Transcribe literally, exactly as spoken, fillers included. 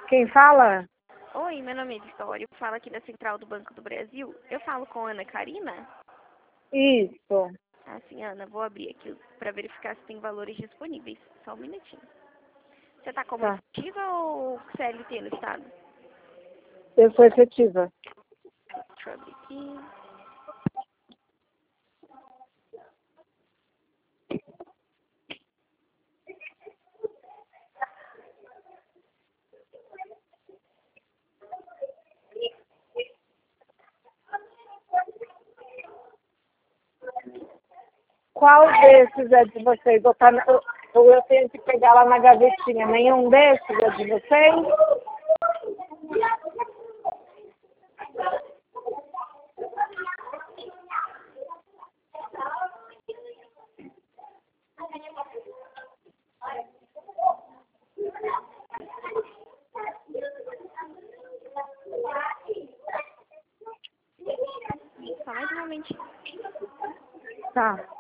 Quem fala? Oi, meu nome é Vitória, eu falo aqui da Central do Banco do Brasil. Eu falo com a Ana Karina? Isso. Ah, sim, Ana, vou abrir aqui para verificar se tem valores disponíveis. Só um minutinho. Você está como Tá. efetiva ou C L T no estado? Eu sou efetiva. Deixa eu abrir aqui. Qual desses é de vocês? Ou, tá, ou, ou eu tenho que pegar lá na gavetinha? Nenhum desses é de vocês? Só mais um momentinho. Tá.